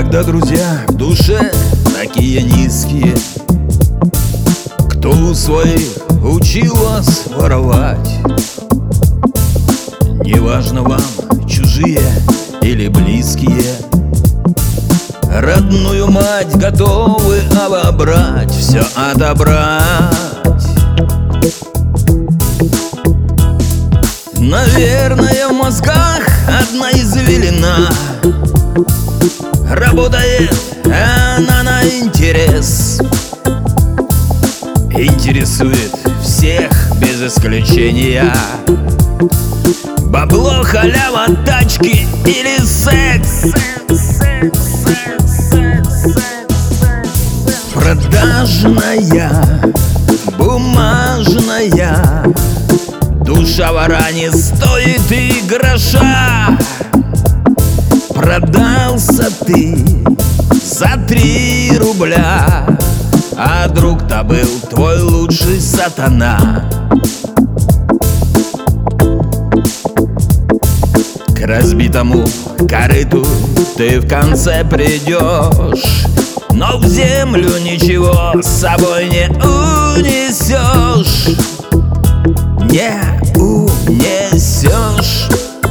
Когда друзья в душе такие низкие, кто у своих учил вас воровать? Неважно вам, чужие или близкие, родную мать готовы обобрать, все отобрать. Наверное, в мозгах одна извилина, работает она на интерес, интересует всех без исключения. Бабло, халява, тачки или секс. Продажная, бумажная, душа вора не стоит и гроша. Продался ты за 3 рубля, а друг-то был твой лучший сатана. К разбитому корыту ты в конце придешь, но в землю ничего с собой не унесешь. Не унесешь.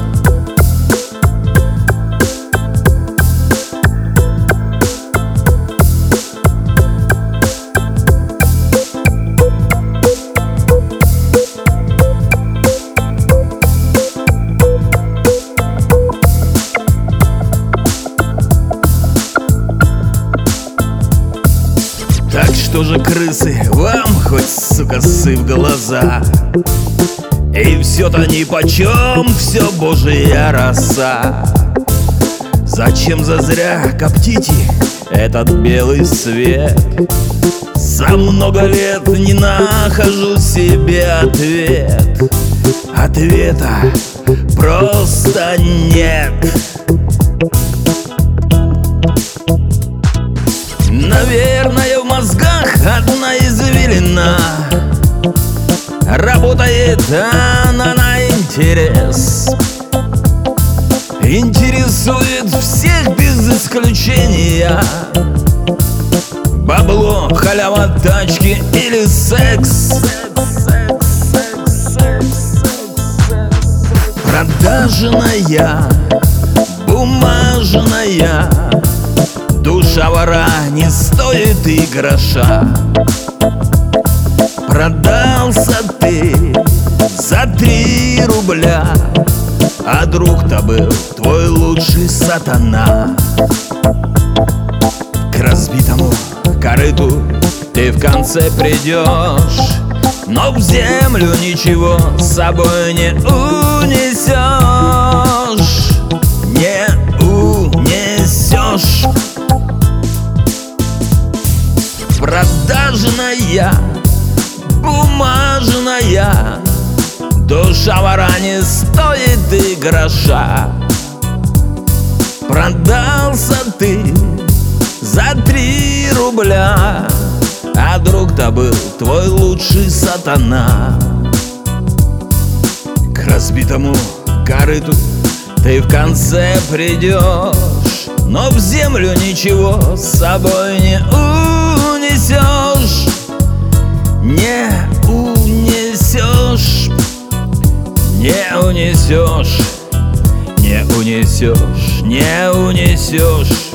Так что же, крысы, вам хоть, сука, ссы в глаза, и все-то нипочем, все божья роса. Зачем зазря коптите этот белый свет? За много лет не нахожу себе ответ. Ответа просто нет. Наверное, в мозгах одна извилина, работает она на интерес, интересует всех без исключения. Бабло, халява, тачки или секс. Продажная, бумажная, душа вора не стоит и гроша. Продался ты за 3 рубля, а друг-то был твой лучший сатана. К разбитому корыту ты в конце придешь, но в землю ничего с собой не унесешь. Не унесешь. Продажная, бумажная, душа вора не стоит и гроша. Продался ты за 3 рубля, а друг-то был твой лучший сатана. К разбитому корыту ты в конце придешь, но в землю ничего с собой не унесешь. Не унесешь. Не унесешь. Не унесешь. Не унесешь.